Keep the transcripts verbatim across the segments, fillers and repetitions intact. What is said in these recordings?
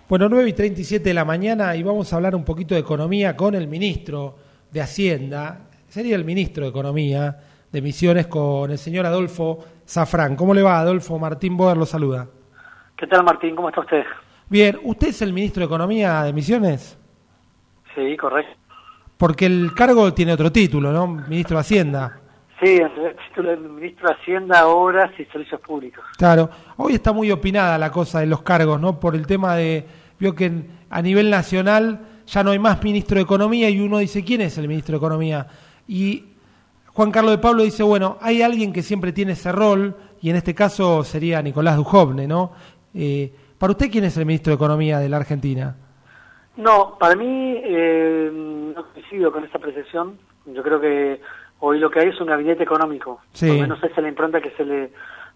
Bueno, nueve y treinta y siete de la mañana y vamos a hablar un poquito de economía con el ministro de Hacienda, sería el ministro de Economía de Misiones, con el señor Adolfo Zafrán. ¿Cómo le va, Adolfo? Martín Boder lo saluda. ¿Qué tal, Martín? ¿Cómo está usted? Bien, ¿usted es el ministro de Economía de Misiones? Sí, correcto. Porque el cargo tiene otro título, ¿no? Ministro de Hacienda. Sí, el título del ministro de Hacienda, Obras y Servicios Públicos. Claro, hoy está muy opinada la cosa de los cargos, ¿no? Por el tema de, vio que en, a nivel nacional ya no hay más ministro de Economía y uno dice, ¿quién es el ministro de Economía? Y Juan Carlos de Pablo dice, bueno, hay alguien que siempre tiene ese rol, y en este caso sería Nicolás Dujovne, ¿no? Eh, ¿Para usted quién es el ministro de Economía de la Argentina? No, para mí eh, no coincido con esa apreciación. Yo creo que hoy lo que hay es un gabinete económico, sí. Por lo menos esa es la impronta que se le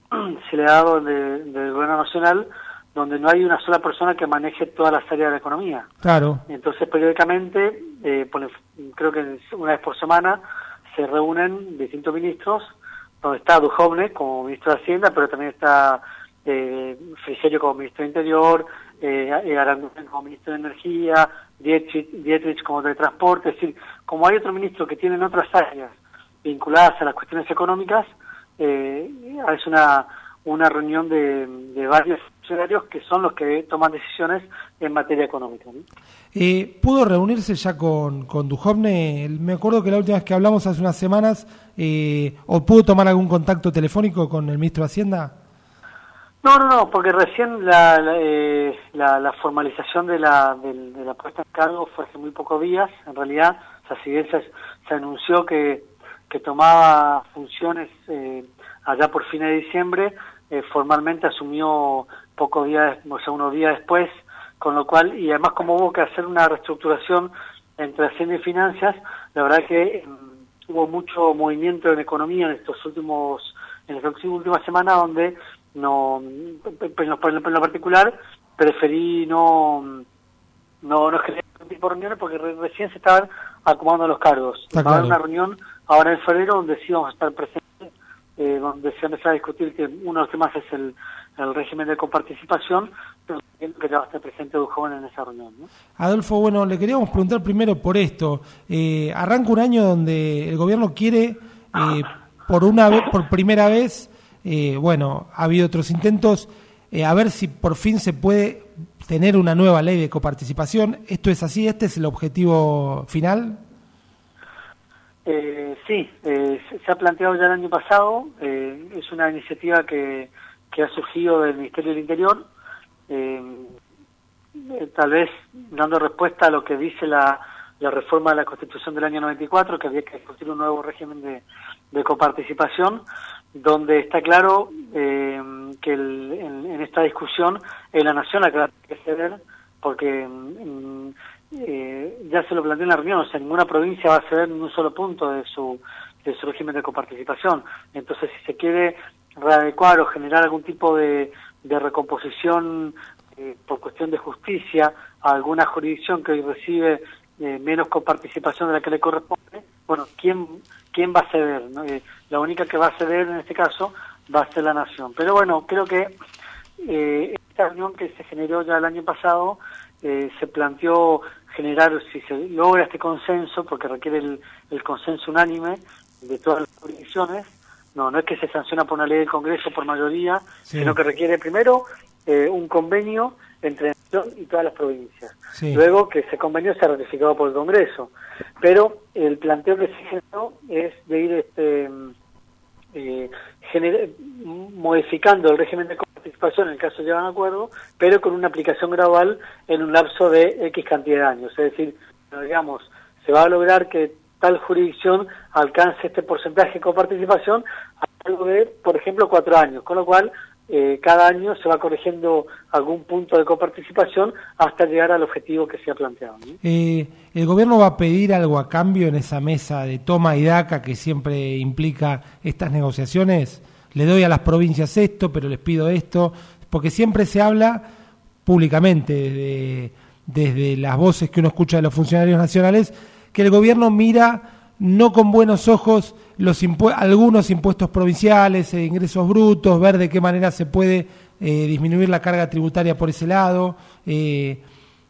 se le ha dado de, del gobierno nacional, donde no hay una sola persona que maneje todas las áreas de la economía. Claro. Entonces, periódicamente, eh, por, creo que una vez por semana, se reúnen distintos ministros, donde está Dujovne como ministro de Hacienda, pero también está eh, Frigerio como ministro de Interior, eh, Aranguren como ministro de Energía, Dietrich, Dietrich como de Transporte. Es decir, como hay otros ministros que tienen otras áreas vinculadas a las cuestiones económicas, eh, es una una reunión de, de varios funcionarios que son los que toman decisiones en materia económica, ¿no? Eh, ¿Pudo reunirse ya con, con Dujovne? Me acuerdo que la última vez que hablamos hace unas semanas, eh, ¿o pudo tomar algún contacto telefónico con el ministro de Hacienda? No, no, no, porque recién la la, eh, la, la formalización de la, de, de la puesta en cargo fue hace muy pocos días. En realidad, o sea, si bien se, se anunció que, que tomaba funciones eh, allá por fines de diciembre, eh, formalmente asumió pocos días, o sea, unos días después, con lo cual, y además como hubo que hacer una reestructuración entre Hacienda y Finanzas, la verdad que eh, hubo mucho movimiento en economía en estos últimos, en estas últimas semanas, donde no, en lo, en lo particular, preferí no, no, no generar ningún tipo de reuniones porque re, recién se estaban acomodando los cargos. Va a haber una reunión ahora en febrero donde sí vamos a estar presentes, eh, donde se va a empezar a discutir que uno de los temas es el, el régimen de coparticipación, pero que ya va a estar presente Dujovne en esa reunión, ¿no? Adolfo, bueno, le queríamos preguntar primero por esto. Eh, arranca un año donde el gobierno quiere, eh, por una vez, por primera vez, eh, bueno, ha habido otros intentos, eh, a ver si por fin se puede tener una nueva ley de coparticipación. ¿Esto es así? ¿Este es el objetivo final? Eh, sí, eh, se ha planteado ya el año pasado, eh, es una iniciativa que, que ha surgido del Ministerio del Interior, eh, eh, tal vez dando respuesta a lo que dice la, la reforma de la Constitución del año noventa y cuatro, que había que discutir un nuevo régimen de, de coparticipación, donde está claro eh, que el, en, en esta discusión es la Nación la que va a tener que ceder, porque mm, eh, ya se lo planteó en la reunión, o sea, ninguna provincia va a ceder ni un solo punto de su, de su régimen de coparticipación. Entonces, si se quiere readecuar o generar algún tipo de, de recomposición eh, por cuestión de justicia a alguna jurisdicción que hoy recibe eh, menos coparticipación de la que le corresponde, bueno, ¿quién, quién va a ceder, ¿no? Eh, la única que va a ceder en este caso va a ser la Nación. Pero bueno, creo que eh, esta reunión que se generó ya el año pasado, eh, se planteó generar, si se logra este consenso, porque requiere el, el consenso unánime de todas las jurisdicciones, no, no es que se sanciona por una ley del Congreso por mayoría, sí, sino que requiere primero eh, un convenio entre la Nación y todas las provincias. Sí. Luego que ese convenio sea ratificado por el Congreso. Pero el planteo que se generó es de ir este eh, gener- modificando el régimen de coparticipación en el caso de llegar a un acuerdo, pero con una aplicación gradual en un lapso de X cantidad de años. Es decir, digamos, se va a lograr que tal jurisdicción alcance este porcentaje de coparticipación a lo largo de, por ejemplo, cuatro años, con lo cual eh, cada año se va corrigiendo algún punto de coparticipación hasta llegar al objetivo que se ha planteado, ¿no? Eh, ¿El gobierno va a pedir algo a cambio en esa mesa de toma y daca que siempre implica estas negociaciones? Le doy a las provincias esto, pero les pido esto, porque siempre se habla públicamente de, desde las voces que uno escucha de los funcionarios nacionales, que el gobierno mira no con buenos ojos los impu- algunos impuestos provinciales, e ingresos brutos, ver de qué manera se puede eh, disminuir la carga tributaria por ese lado. Eh,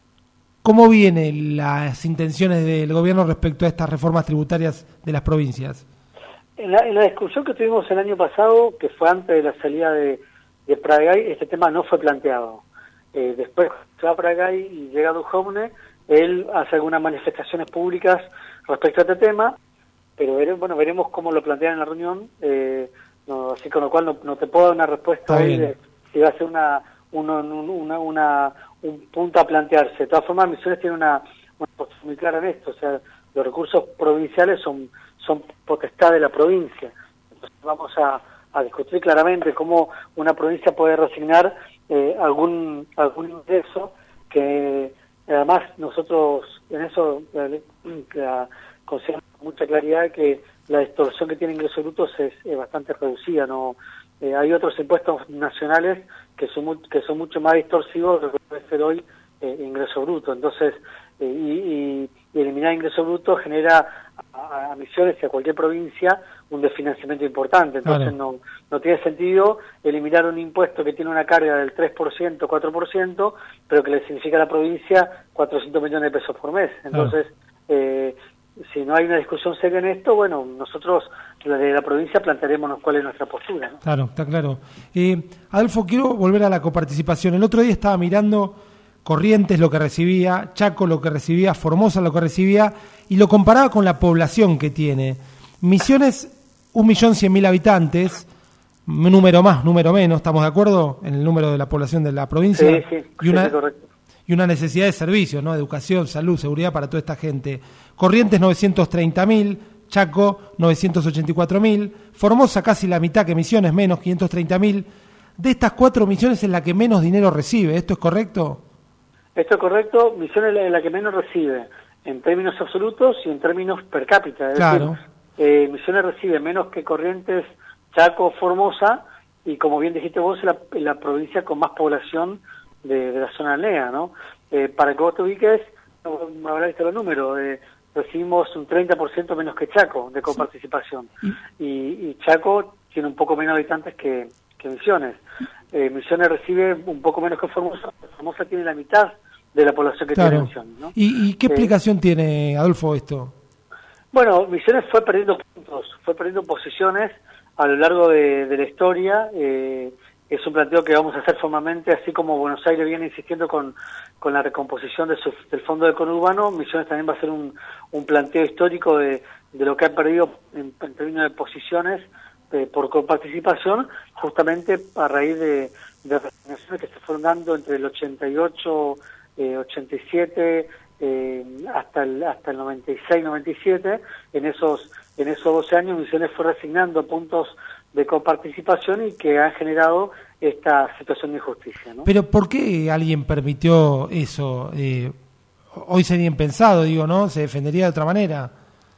¿Cómo vienen las intenciones del gobierno respecto a estas reformas tributarias de las provincias? En la, en la discusión que tuvimos el año pasado, que fue antes de la salida de, de Pratgay, este tema no fue planteado. Eh, después se va a Pratgay y llega Duhovne, él hace algunas manifestaciones públicas respecto a este tema, pero vere, bueno, veremos cómo lo plantean en la reunión, eh, no, así con lo cual no, no te puedo dar una respuesta ahí de si va a ser una, una, una, una, un punto a plantearse. De todas formas, Misiones tiene una, una posición muy clara en esto, o sea, los recursos provinciales son son potestad de la provincia. Entonces vamos a, a discutir claramente cómo una provincia puede resignar eh, algún algún ingreso que además nosotros en eso eh, consideramos con mucha claridad que la distorsión que tiene ingresos brutos es, es bastante reducida. No eh, hay otros impuestos nacionales que son muy, que son mucho más distorsivos de lo que puede ser hoy eh, ingreso bruto. Entonces eh, y, y, y eliminar ingreso bruto genera a, a Misiones y a cualquier provincia un desfinanciamiento importante. Entonces claro. no no tiene sentido eliminar un impuesto que tiene una carga del tres por ciento, cuatro por ciento, pero que le significa a la provincia cuatrocientos millones de pesos por mes. Entonces, claro. eh, si no hay una discusión seria en esto, bueno, nosotros de la provincia plantearemos cuál es nuestra postura, ¿no? Claro, está claro. Eh, Adolfo, quiero volver a la coparticipación. El otro día estaba mirando Corrientes lo que recibía, Chaco lo que recibía, Formosa lo que recibía, y lo comparaba con la población que tiene. Misiones, un millón cien mil habitantes, número más, número menos, ¿estamos de acuerdo? En el número de la población de la provincia. Sí, sí, y una, sí, correcto. Y una necesidad de servicios, ¿no? Educación, salud, seguridad para toda esta gente. Corrientes novecientos treinta mil, Chaco novecientos ochenta y cuatro mil, Formosa casi la mitad que Misiones, menos quinientos treinta mil. De estas cuatro Misiones es la que menos dinero recibe, ¿esto es correcto? Esto es correcto, Misiones es la que menos recibe, en términos absolutos y en términos per cápita. Es claro. decir, eh, Misiones recibe menos que Corrientes, Chaco, Formosa, y como bien dijiste vos, es la, la provincia con más población de, de la zona alnea, ¿no? Eh, para que vos te ubiques, no me habrás visto los números, eh, recibimos un treinta por ciento menos que Chaco de coparticipación, sí. y, y Chaco tiene un poco menos habitantes que, que Misiones. Eh, Misiones recibe un poco menos que Formosa, Formosa tiene la mitad de la población que claro. tiene Misiones, ¿no? ¿Y, y qué explicación eh, tiene, Adolfo, esto? Bueno, Misiones fue perdiendo puntos, fue perdiendo posiciones a lo largo de, de la historia. Eh, es un planteo que vamos a hacer formalmente, así como Buenos Aires viene insistiendo con, con la recomposición de su, del fondo de conurbano. Misiones también va a ser un, un planteo histórico de, de lo que ha perdido en, en términos de posiciones eh, por coparticipación, justamente a raíz de, de resignaciones que se fueron dando entre el ochenta y ocho, eh, ochenta y siete, eh, hasta el hasta el noventa y seis, noventa y siete. En esos en esos doce años Misiones fue resignando puntos de coparticipación y que han generado esta situación de injusticia, ¿no? Pero ¿por qué alguien permitió eso? Eh, hoy sería impensado, digo, ¿no? ¿Se defendería de otra manera?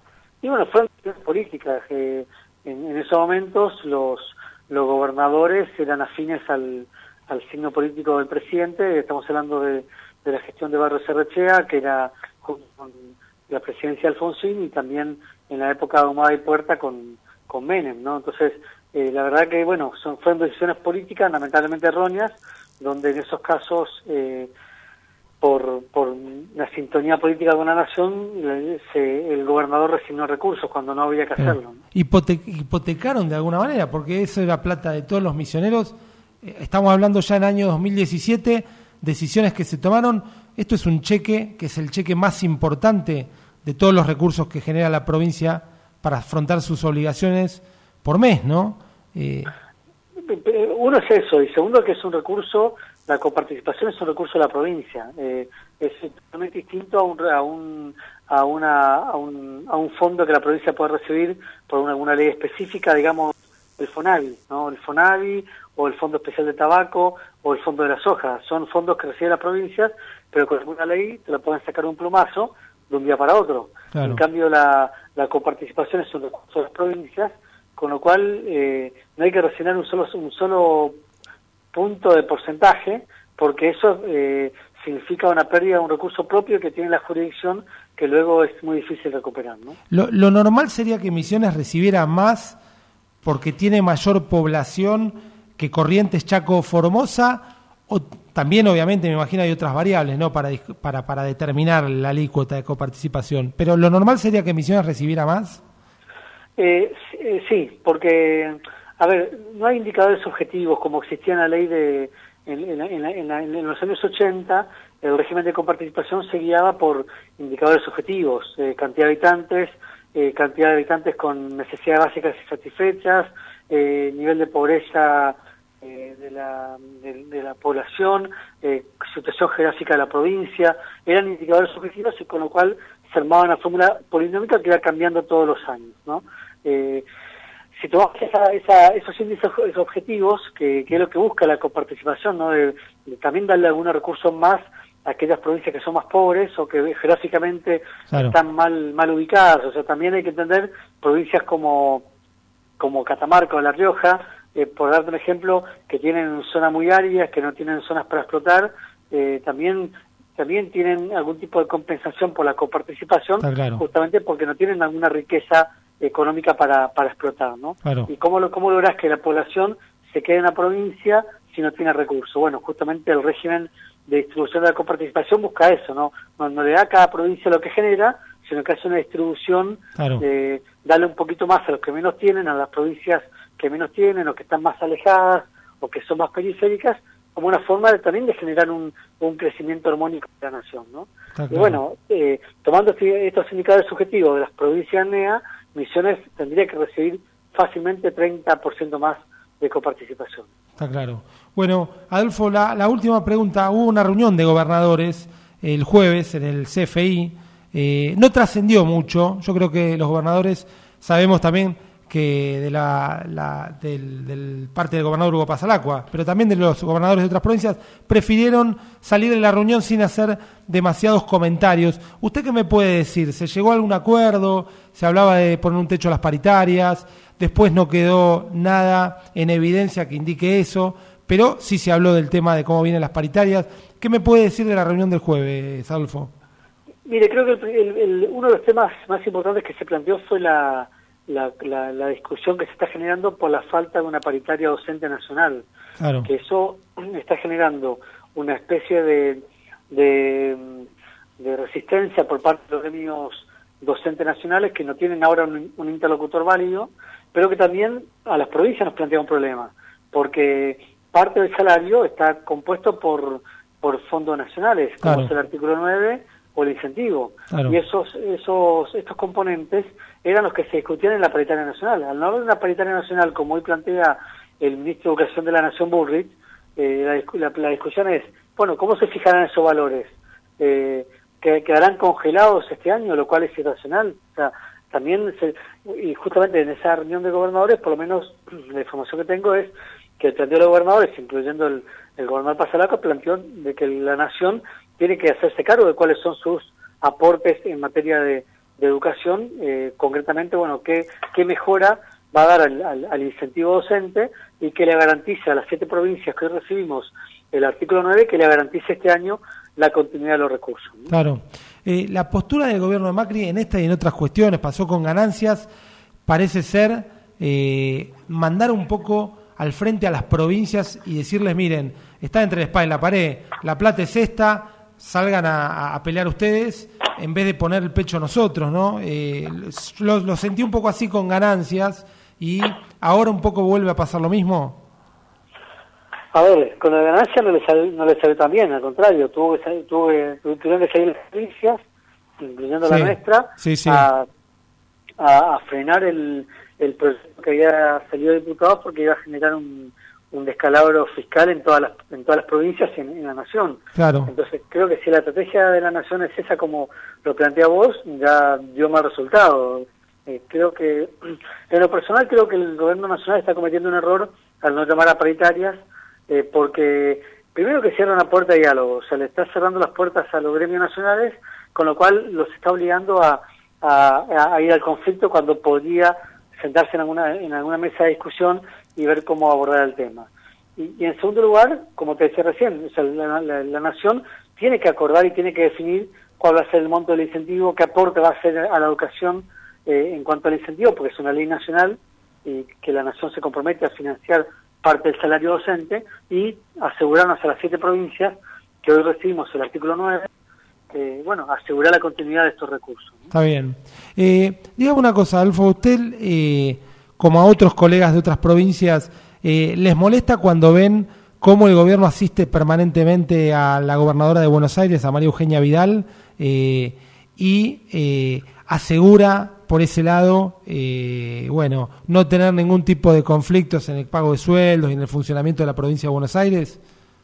Y bueno, fueron políticas. Eh, en, en esos momentos los los gobernadores eran afines al, al signo político del presidente. Estamos hablando de, de la gestión de Barros Errechea, que era con, con la presidencia de Alfonsín, y también en la época de Ahumada y Puerta con, con Menem, ¿no? Entonces, eh, la verdad que, bueno, son, fueron decisiones políticas lamentablemente erróneas, donde en esos casos, eh, por, por la sintonía política con la nación, se, el gobernador resignó recursos cuando no había que hacerlo, ¿no? Hipote- hipotecaron de alguna manera, porque eso era plata de todos los misioneros. Eh, estamos hablando ya en el año dos mil diecisiete, decisiones que se tomaron. Esto es un cheque, que es el cheque más importante de todos los recursos que genera la provincia para afrontar sus obligaciones por mes, ¿no? Eh... Uno es eso, y segundo que es un recurso, la coparticipación es un recurso de la provincia, eh, es totalmente distinto a un a un a una a un, a un fondo que la provincia puede recibir por una, alguna ley específica, digamos el FONAVI, ¿no? El FONAVI o el Fondo Especial de Tabaco o el Fondo de la Soja, son fondos que reciben las provincias, pero con alguna ley te lo pueden sacar un plumazo de un día para otro. Claro. En cambio la, la coparticipación es un recurso de las provincias, con lo cual eh, no hay que resignar un solo un solo punto de porcentaje, porque eso eh, significa una pérdida de un recurso propio que tiene la jurisdicción, que luego es muy difícil recuperar, ¿no? Lo, lo normal sería que Misiones recibiera más porque tiene mayor población que Corrientes, Chaco, Formosa, o también obviamente me imagino hay otras variables, ¿no? Para, para, para determinar la alícuota de coparticipación, pero lo normal sería que Misiones recibiera más. Eh, sí, porque, a ver, no hay indicadores objetivos como existía en la ley de, en, en, en, en, en los años ochenta, el régimen de coparticipación se guiaba por indicadores objetivos, eh, cantidad de habitantes, eh, cantidad de habitantes con necesidades básicas insatisfechas, eh, nivel de pobreza eh, de, la, de, de la población, eh, situación geográfica de la provincia, eran indicadores objetivos y con lo cual se armaba una fórmula polinómica que iba cambiando todos los años, ¿no? Eh, si tomamos esa, esa, esos índices objetivos, que, que es lo que busca la coparticipación, ¿no? De, de también darle algunos recursos más a aquellas provincias que son más pobres o que geográficamente claro. están mal mal ubicadas, o sea, también hay que entender provincias como, como Catamarca o La Rioja, eh, por darte un ejemplo, que tienen zonas muy áridas, que no tienen zonas para explotar, eh, también también tienen algún tipo de compensación por la coparticipación, claro. justamente porque no tienen alguna riqueza económica para, para explotar, ¿no? Claro. ¿Y cómo, lo, cómo lográs que la población se quede en la provincia si no tiene recursos? Bueno, justamente el régimen de distribución de la coparticipación busca eso, ¿no? No, no le da a cada provincia lo que genera, sino que hace una distribución, claro. de darle un poquito más a los que menos tienen, a las provincias que menos tienen, o que están más alejadas, o que son más periféricas, como una forma de, también de generar un, un crecimiento armónico de la nación, ¿no? Claro. Y bueno, eh, tomando estos indicadores subjetivos de las provincias N E A, Misiones tendría que recibir fácilmente treinta por ciento más de coparticipación. Está claro. Bueno, Adolfo, la, la última pregunta. Hubo una reunión de gobernadores el jueves en el C F I. Eh, no trascendió mucho. Yo creo que los gobernadores sabemos también que de la, la del, del parte del gobernador Hugo Pasalacqua, pero también de los gobernadores de otras provincias, prefirieron salir de la reunión sin hacer demasiados comentarios. ¿Usted qué me puede decir? ¿Se llegó a algún acuerdo? ¿Se hablaba de poner un techo a las paritarias? Después no quedó nada en evidencia que indique eso, pero sí se habló del tema de cómo vienen las paritarias. ¿Qué me puede decir de la reunión del jueves, Adolfo? Mire, creo que el, el, el, uno de los temas más importantes que se planteó fue la La, la, la discusión que se está generando por la falta de una paritaria docente nacional, claro. que eso está generando una especie de, de, de resistencia por parte de los gremios docentes nacionales que no tienen ahora un, un interlocutor válido, pero que también a las provincias nos plantea un problema, porque parte del salario está compuesto por, por fondos nacionales, como claro. es el artículo nueve o el incentivo, claro. y esos esos estos componentes eran los que se discutían en la paritaria nacional. Al no haber una paritaria nacional, como hoy plantea el ministro de Educación de la Nación, Burrich, eh, la, la, la discusión es, bueno, ¿cómo se fijarán esos valores? Eh, ¿que, ¿Quedarán congelados este año, lo cual es irracional? O sea, también, se, y justamente en esa reunión de gobernadores, por lo menos la información que tengo es que el planteo de los gobernadores, incluyendo el, el gobernador Pasalacqua, planteó de que la Nación tiene que hacerse cargo de cuáles son sus aportes en materia de, de educación, eh, concretamente, bueno, qué, qué mejora va a dar al, al, al incentivo docente y que le garantice a las siete provincias que hoy recibimos el artículo nueve, que le garantice este año la continuidad de los recursos, ¿no? Claro. Eh, la postura del gobierno de Macri en esta y en otras cuestiones, pasó con ganancias, parece ser eh, mandar un poco al frente a las provincias y decirles, miren, está entre la espada y la pared, la plata es esta, salgan a, a pelear ustedes, en vez de poner el pecho nosotros, ¿no? Eh, lo, lo sentí un poco así con ganancias y ahora un poco vuelve a pasar lo mismo. A ver, con la ganancia no le salió, no le salió tan bien, al contrario, tuvo que salir, tuvo que, tuvieron que salir las provincias, incluyendo sí, la nuestra, sí, sí. A, a, a frenar el, el proyecto que había salido de diputados porque iba a generar un un descalabro fiscal en todas las en todas las provincias y en, en la nación. Claro. Entonces creo que si la estrategia de la nación es esa como lo plantea vos, ya dio mal resultado. Eh, creo que en lo personal creo que el gobierno nacional está cometiendo un error al no llamar a paritarias, eh, porque primero que cierra una puerta de diálogo, o sea, le está cerrando las puertas a los gremios nacionales, con lo cual los está obligando a, a, a ir al conflicto cuando podía sentarse en alguna en alguna mesa de discusión y ver cómo abordar el tema. Y, y en segundo lugar, como te decía recién, o sea, la, la, la nación tiene que acordar y tiene que definir cuál va a ser el monto del incentivo, qué aporte va a hacer a la educación eh, en cuanto al incentivo, porque es una ley nacional y que la nación se compromete a financiar parte del salario docente y asegurarnos a las siete provincias que hoy recibimos el artículo nueve, eh, bueno, asegurar la continuidad de estos recursos, ¿no? Está bien. Eh, dígame una cosa, Adolfo, usted, eh, como a otros colegas de otras provincias, eh, ¿les molesta cuando ven cómo el gobierno asiste permanentemente a la gobernadora de Buenos Aires, a María Eugenia Vidal, eh, y eh, asegura por ese lado, eh, bueno, no tener ningún tipo de conflictos en el pago de sueldos y en el funcionamiento de la provincia de Buenos Aires?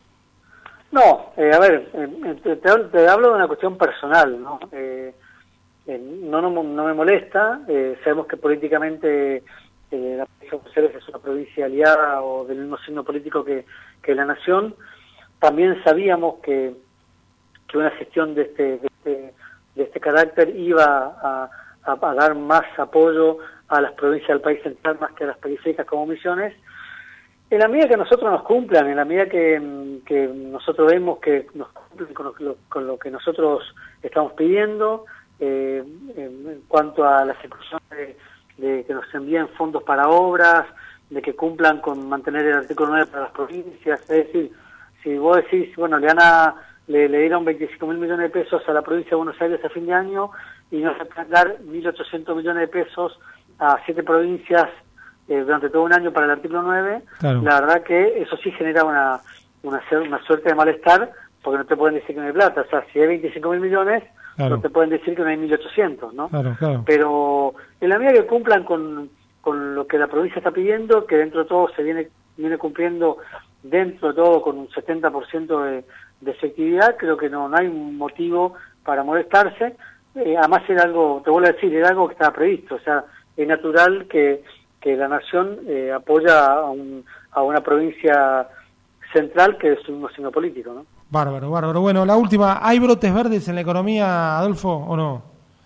No, eh, a ver, eh, te, te, hablo, te hablo de una cuestión personal, ¿no? Eh, eh, no, no, no me molesta, eh, sabemos que políticamente eh, la provincia de Buenos Aires es una provincia aliada o del mismo signo político que, que la Nación. También sabíamos que, que una gestión de este, de este, de este carácter iba a, a, a dar más apoyo a las provincias del país central más que a las periféricas como Misiones. En la medida que nosotros nos cumplan, en la medida que, que nosotros vemos que nos cumplen con lo, con lo que nosotros estamos pidiendo, eh, en cuanto a la ejecución de, de que nos envíen fondos para obras, de que cumplan con mantener el artículo nueve para las provincias, es decir, si vos decís, bueno, le, a, le, le dieron veinticinco mil millones de pesos a la provincia de Buenos Aires a fin de año y nos van a dar mil ochocientos millones de pesos a siete provincias Eh, durante todo un año para el artículo nueve, claro. La verdad que eso sí genera una, una una suerte de malestar, porque no te pueden decir que no hay plata. O sea, si hay veinticinco mil millones, claro, no te pueden decir que no hay mil ochocientos, ¿no? Claro, claro. Pero en la medida que cumplan con, con lo que la provincia está pidiendo, que dentro de todo se viene viene cumpliendo dentro de todo con un setenta por ciento de, de efectividad, creo que no, no hay un motivo para molestarse. Eh, además era algo, te vuelvo a decir, era algo que estaba previsto. O sea, es natural que que la Nación eh, apoya a, un, a una provincia central que es un signo político, ¿no? Bárbaro, bárbaro. Bueno, la última, ¿hay brotes verdes en la economía, Adolfo, o no?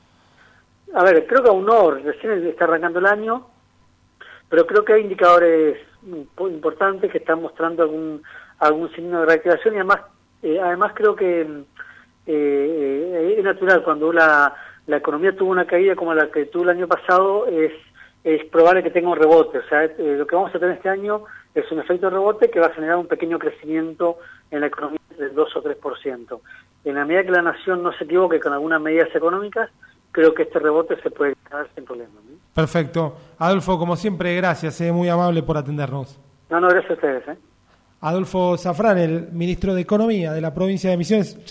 A ver, creo que aún no, recién está arrancando el año, pero creo que hay indicadores importantes que están mostrando algún algún signo de reactivación y además eh, además creo que eh, es natural cuando la, la economía tuvo una caída como la que tuvo el año pasado, es es probable que tenga un rebote. O sea, eh, lo que vamos a tener este año es un efecto de rebote que va a generar un pequeño crecimiento en la economía del dos o tres por ciento. En la medida que la Nación no se equivoque con algunas medidas económicas, creo que este rebote se puede dar sin problema, ¿no? Perfecto. Adolfo, como siempre, gracias, eh, muy amable por atendernos. No, no, gracias a ustedes. ¿eh? Adolfo Zafrán, el ministro de Economía de la provincia de Misiones.